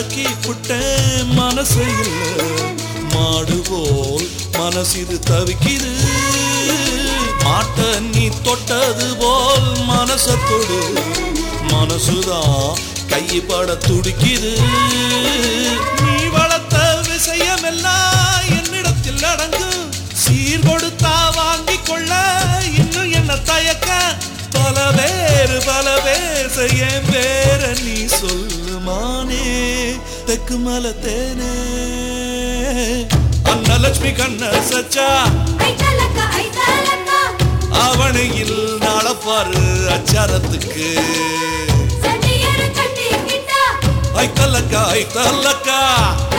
அடக்கி புட்டேன் மனசு இல்ல மாடு போல் மனசிது தவிக்குது மாட்ட நீ தொட்டது போல் மனச தொடு மனசுதான் கைப்பட துடிக்குது நீ வளர்த்த விஷயம் எல்லாம் என்னிடத்தில் அடங்கும் சீர் கொடுத்தா வாங்கி கொள்ள இன்னும் என்ன தயக்க பல பேர் செய்ய வேற நீ சொல்லுமானே தெக்கு மல தேனே அன்னலட்சுமி கண்ண சச்சா அவனையில் நாளப்பாரு அச்சாரத்துக்கு ஐத்தல்லக்கா